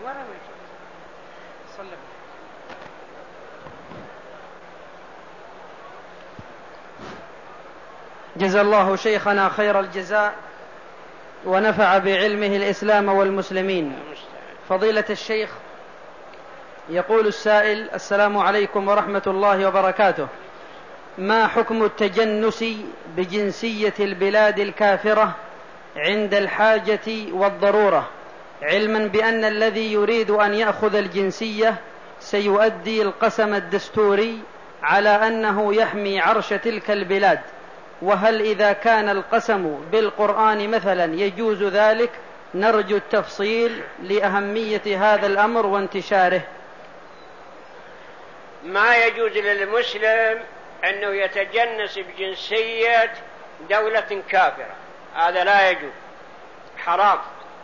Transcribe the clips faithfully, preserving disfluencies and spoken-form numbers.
جزا الله شيخنا خير الجزاء ونفع بعلمه الإسلام والمسلمين. فضيلة الشيخ، يقول السائل: السلام عليكم ورحمة الله وبركاته، ما حكم التجنس بجنسية البلاد الكافرة عند الحاجة والضرورة، علما بأن الذي يريد أن يأخذ الجنسية سيؤدي القسم الدستوري على أنه يحمي عرش تلك البلاد؟ وهل إذا كان القسم بالقرآن مثلا يجوز ذلك؟ نرجو التفصيل لأهمية هذا الأمر وانتشاره. ما يجوز للمسلم أنه يتجنس بجنسية دولة كافرة، هذا لا يجوز، حرام،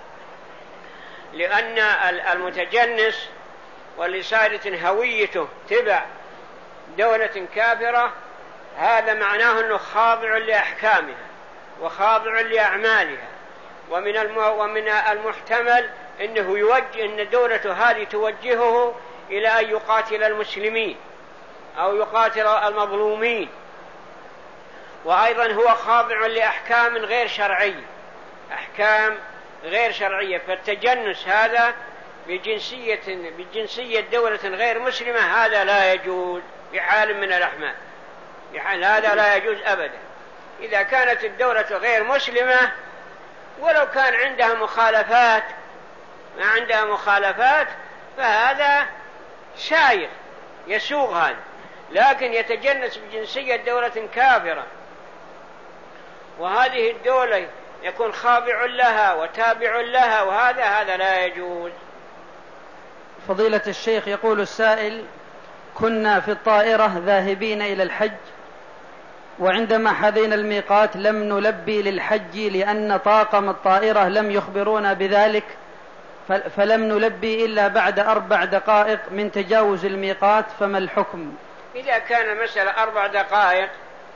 لأن المتجنس واللي صارت هويته تبع دولة كافرة هذا معناه أنه خاضع لأحكامها وخاضع لأعمالها، ومن ومن المحتمل أنه يوجه أن دولته هذه توجهه إلى أن يقاتل المسلمين أو يقاتل المظلومين، وأيضا هو خاضع لأحكام غير شرعية، أحكام غير شرعية. فالتجنس هذا بجنسية بجنسية دولة غير مسلمة هذا لا يجوز بحال من الأحوال، بحال هذا لا يجوز أبدا. إذا كانت الدولة غير مسلمة ولو كان عندها مخالفات ما عندها مخالفات فهذا شاير يسوغ هذا، لكن يتجنس بجنسية دولة كافرة وهذه الدولة يكون خاضع لها وتابع لها، وهذا هذا لا يجوز. فضيلة الشيخ، يقول السائل: كنا في الطائرة ذاهبين إلى الحج، وعندما حذينا الميقات لم نلبي للحج لأن طاقم الطائرة لم يخبرونا بذلك، فلم نلبي إلا بعد أربع دقائق من تجاوز الميقات، فما الحكم؟ إذا كان مسألة أربع دقائق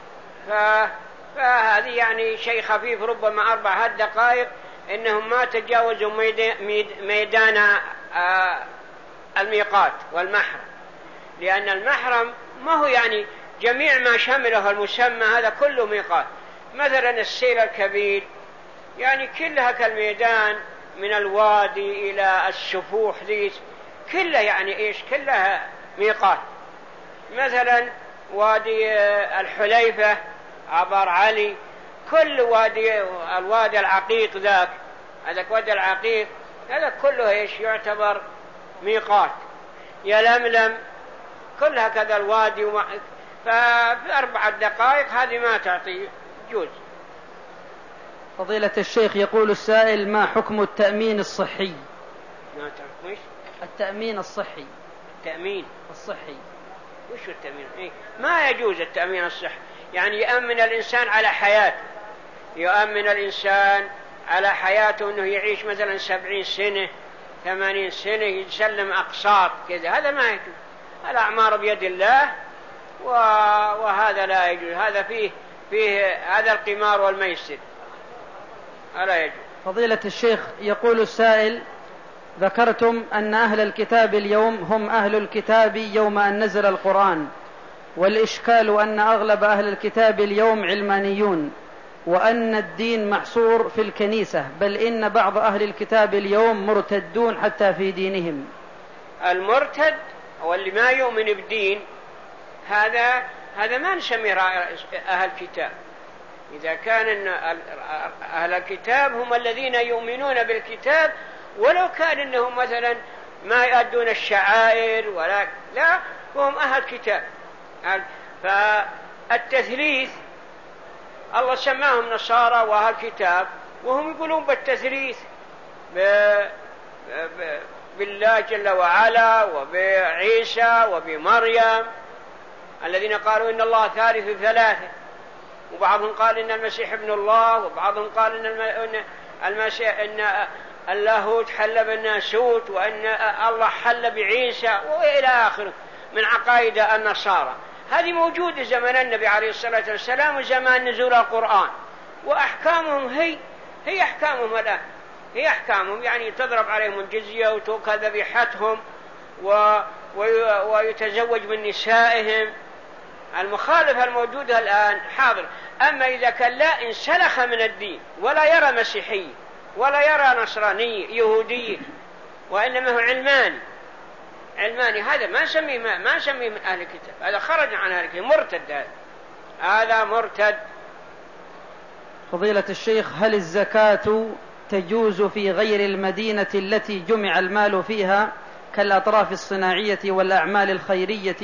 فهذه يعني شيء خفيف، ربما أربع دقائق إنهم ما تجاوزوا ميدان الميقات والمحرم، لأن المحرم ما هو يعني جميع ما شمله المسمى هذا كله ميقات. مثلا السيل الكبير يعني كلها كالميدان من الوادي إلى السفوح ذي كلها يعني إيش كلها ميقات. مثلا وادي الحليفة عبر علي كل وادي، الوادي العقيق ذاك هذاك وادي العقيق هذا كله إيش يعتبر ميقات. يلملم كلها كذا الوادي وما... ففي أربع دقائق هذه ما تعطي جوز. فضيلة الشيخ، يقول السائل: ما حكم التأمين الصحي؟ ما تعرف التأمين الصحي. التأمين الصحي وش التأمين؟ إيه؟ ما يجوز التأمين الصحي، يعني يأمن الإنسان على حياته، يؤمن الإنسان على حياته أنه يعيش مثلا سبعين سنة ثمانين سنة يسلم أقساط كذا، هذا ما يجوز. الأعمار بيد الله وهذا لا يجوز، هذا فيه فيه هذا القمار والميسر، هذا يجوز. فضيلة الشيخ، يقول السائل: ذكرتم أن أهل الكتاب اليوم هم أهل الكتاب يوم أن نزل القرآن، والإشكال أن أغلب أهل الكتاب اليوم علمانيون، وأن الدين محصور في الكنيسة، بل إن بعض أهل الكتاب اليوم مرتدون حتى في دينهم. المرتد واللي ما يؤمن بدين هذا هذا ما نسميه أهل الكتاب. إذا كان أهل الكتاب هم الذين يؤمنون بالكتاب ولو كان إنهم مثلا ما يؤدون الشعائر ولا لا، هم أهل كتاب. فالتثليث الله سماهم نصارى وأهل كتاب، وهم يقولون بالتثليث بالله جل وعلا وبعيسى وبمريم، الذين قالوا إن الله ثالث ثلاثة، وبعضهم قال إن المسيح ابن الله، وبعضهم قال إن المسيح إن اللاهوت حل بالناسوت، وأن الله حل بعيسى وإلى آخره من عقائد النصارى. هذه موجودة زمن النبي عليه الصلاة والسلام وزمان نزول القرآن، وأحكامهم هي هي أحكامهم الآن. هي أحكامهم، يعني تضرب عليهم الجزية وتؤكل ذبيحتهم و... ويتزوج من نسائهم. المخالفة الموجودة الآن حاضر. أما إذا كان لا انسلخ من الدين ولا يرى مسيحي ولا يرى نصراني يهودي وإنما هو علماني علماني هذا ما نسميه ما, ما نسميه من أهل الكتاب، هذا خرج عن أهل الكتاب، مرتد، هذا هذا مرتد. فضيلة الشيخ، هل الزكاة تجوز في غير المدينة التي جمع المال فيها كالأطراف الصناعية والأعمال الخيرية؟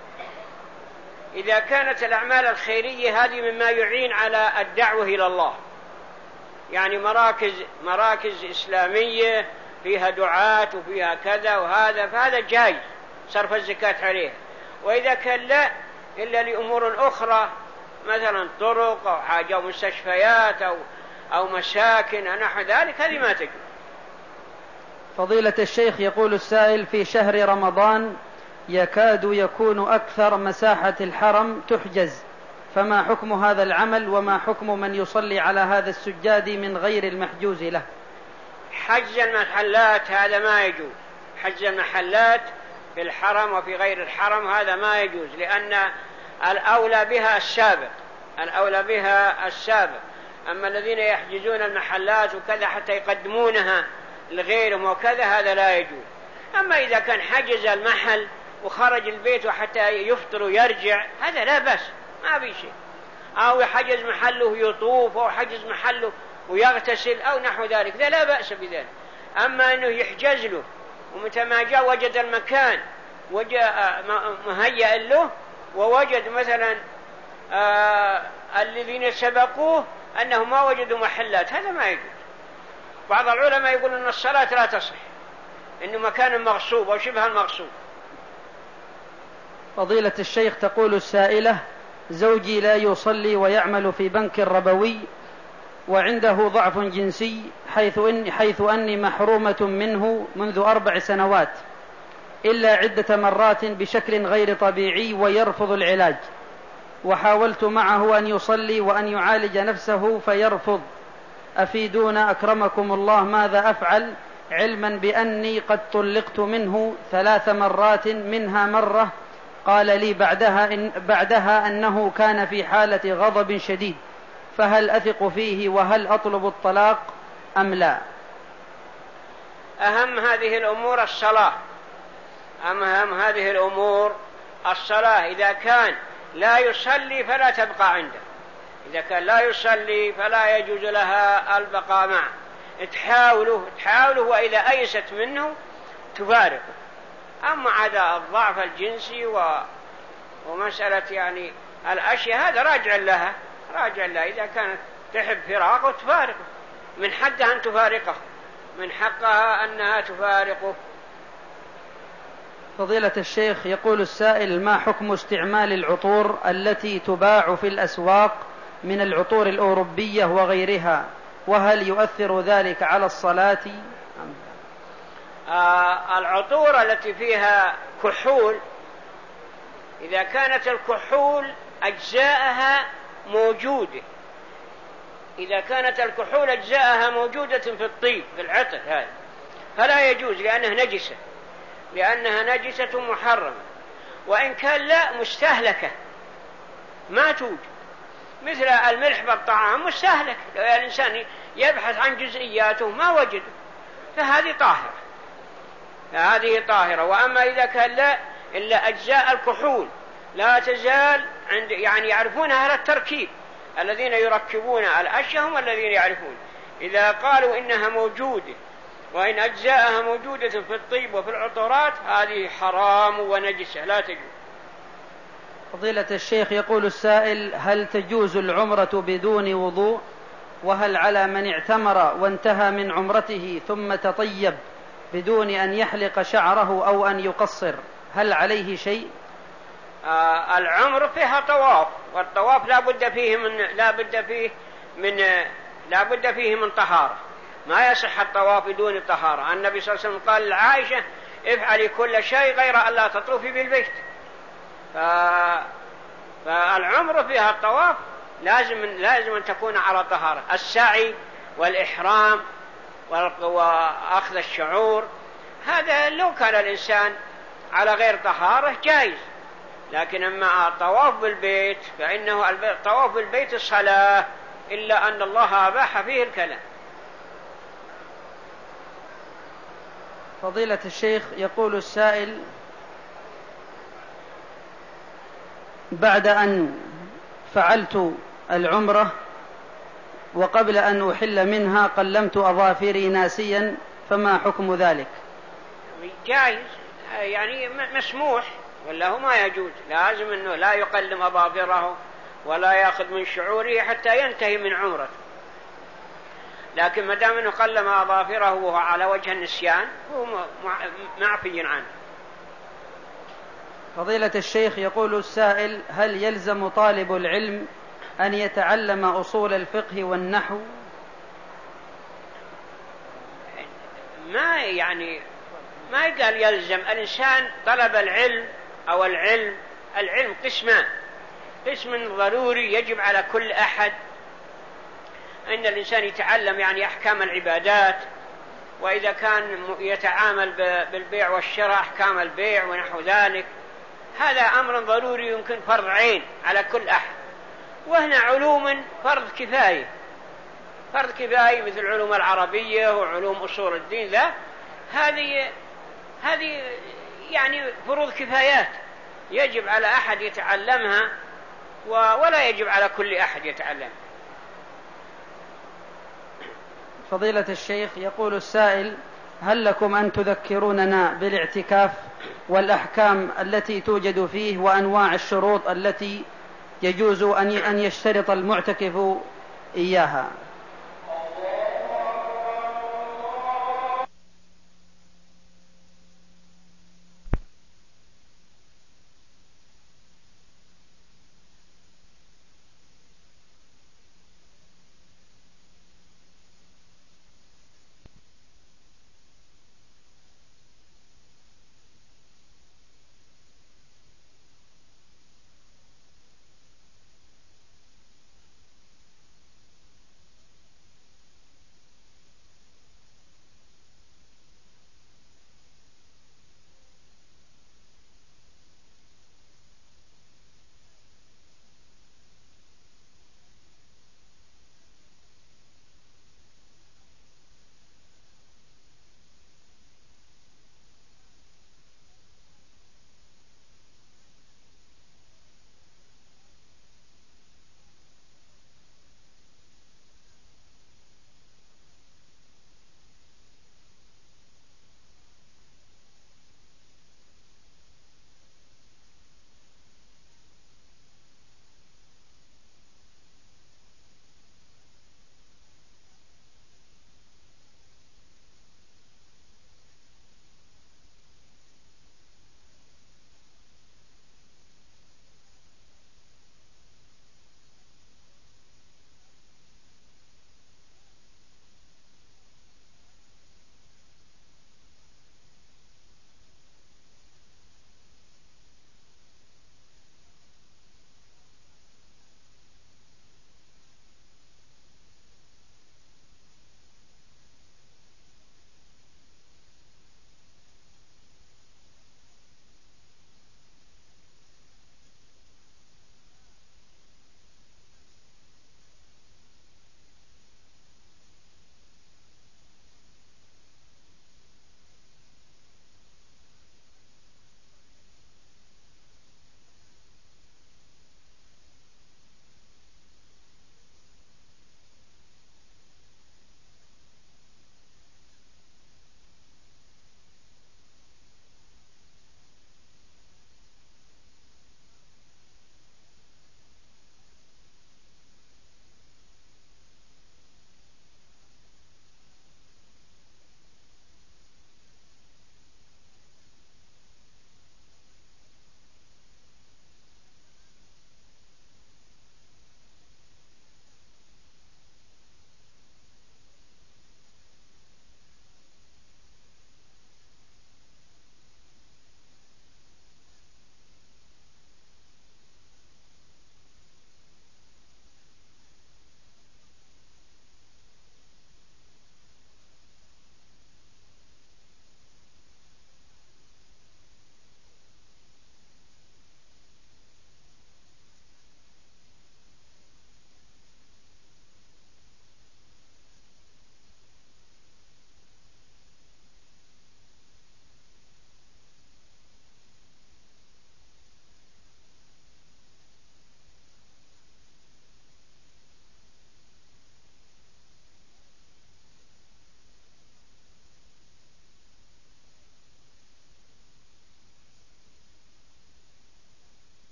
إذا كانت الأعمال الخيرية هذه مما يعين على الدعوة إلى الله، يعني مراكز مراكز إسلامية فيها دعاة وفيها كذا وهذا، فهذا جايز صرف الزكاة عليها. وإذا كان لا إلا لأمور أخرى مثلا طرق أو حاجة أو مستشفيات أو أو مساكن أو نحو ذلك، هذه ما تجوز. فضيلة الشيخ، يقول السائل: في شهر رمضان يكاد يكون أكثر مساحة الحرم تحجز، فما حكم هذا العمل وما حكم من يصلي على هذا السجاد من غير المحجوز له؟ حجز المحلات هذا ما يجوز، حجز المحلات في الحرم وفي غير الحرم هذا ما يجوز، لأن الأولى بها السابق الأولى بها السابق أما الذين يحجزون المحلات وكذا حتى يقدمونها لغيرهم وكذا هذا لا يجوز. أما إذا كان حجز المحل وخرج البيت وحتى يفطر ويرجع هذا لا بأس، ما في شيء. أو يحجز محله يطوف أو حجز محله ويغتسل أو نحو ذلك، ذا لا بأس بذلك. أما أنه يحجز له ومتى ما جاء وجد المكان وجاء مهيئ له ووجد مثلا آه الذين سبقوه أنهم ما وجدوا محلات، هذا ما يجوز. بعض العلماء يقول أن الصلاة لا تصح، إنه مكان مغصوب أو شبه المغصوب. فضيلة الشيخ، تقول السائلة: زوجي لا يصلي ويعمل في بنك ربوي وعنده ضعف جنسي حيث إني, حيث أني محرومة منه منذ أربع سنوات إلا عدة مرات بشكل غير طبيعي ويرفض العلاج، وحاولت معه أن يصلي وأن يعالج نفسه فيرفض، أفيدونا أكرمكم الله ماذا أفعل، علما بأني قد طلقت منه ثلاث مرات منها مرة قال لي بعدها, إن بعدها أنه كان في حالة غضب شديد، فهل أثق فيه وهل أطلب الطلاق أم لا؟ أهم هذه الأمور الصلاة أهم هذه الأمور الصلاة. إذا كان لا يصلي فلا تبقى عنده، إذا كان لا يصلي فلا يجوز لها البقاء معه. تحاوله تحاوله وإذا أيست منه تفارقه. أما هذا الضعف الجنسي و... ومسألة يعني الأشياء هذا راجع لها راجع لها إذا كانت تحب فراقه تفارقه، من حقها أن تفارقه، من حقها أنها تفارقه. فضيلة الشيخ، يقول السائل: ما حكم استعمال العطور التي تباع في الأسواق من العطور الأوروبية وغيرها، وهل يؤثر ذلك على الصلاة؟ آه العطور التي فيها كحول، إذا كانت الكحول أجزاءها موجودة إذا كانت الكحول أجزاءها موجودة في الطيب في العطر هذا فلا يجوز، لأنها نجسة لأنها نجسة محرمة. وإن كان لا مستهلكة ما توجد، مثل الملح بالطعام مستهلك، لو الإنسان يبحث عن جزئياته ما وجده فهذه طاهرة هذه طاهرة. وأما إذا كان لا إلا أجزاء الكحول لا تزال عند يعني يعرفون هذا التركيب، الذين يركبون الأشياء هم الذين يعرفون. إذا قالوا إنها موجودة وإن أجزاءها موجودة في الطيب وفي العطورات هذه حرام ونجسة لا تجوز. فضيلة الشيخ، يقول السائل: هل تجوز العمرة بدون وضوء؟ وهل على من اعتمر وانتهى من عمرته ثم تطيب بدون أن يحلق شعره أو أن يقصر هل عليه شيء؟ آه العمر فيها طواف، والطواف لا بد فيه من لا بد فيه من لا بد فيه من طهارة، ما يصح الطواف بدون طهارة. النبي صلى الله عليه وسلم قال لعائشة: افعلي كل شيء غير أن لا تطوفي بالبيت. ف... فالعمر فيها الطواف لازم لازم أن تكون على طهارة. السعي والإحرام وأخذ الشعور، هذا لو كان الإنسان على غير طهارة جائز. لكن أما الطواف بالبيت فإنه الطواف بالبيت الصلاة، إلا أن الله أباح فيه الكلام. فضيلة الشيخ، يقول السائل: بعد أن فعلت العمرة وقبل أن أحل منها قلمت أظافري ناسيا، فما حكم ذلك؟ جائز، يعني مسموح، ولا هو ما يجوز، لازم أنه لا يقلم أظافره ولا يأخذ من شعوره حتى ينتهي من عمرته. لكن ما دام أنه قلم أظافره وهو على وجه النسيان هو معفي عنه. فضيلة الشيخ، يقول السائل: هل يلزم طالب العلم أن يتعلم أصول الفقه والنحو؟ ما يعني ما يقال يلزم. الإنسان طلب العلم أو العلم العلم قسمان: قسم ضروري يجب على كل أحد أن الإنسان يتعلم، يعني أحكام العبادات، وإذا كان يتعامل بالبيع والشراء أحكام البيع ونحو ذلك، هذا أمر ضروري يمكن فرض عين على كل أحد. وهنا علوم فرض كفاية، فرض كفاية مثل علوم العربية وعلوم أصول الدين، ذا هذه هذه يعني فروض كفايات يجب على أحد يتعلمها، ولا يجب على كل أحد يتعلم. فضيلة الشيخ، يقول السائل: هل لكم أن تذكروننا بالاعتكاف والأحكام التي توجد فيه وأنواع الشروط التي يجوز أن يشترط المعتكف إياها؟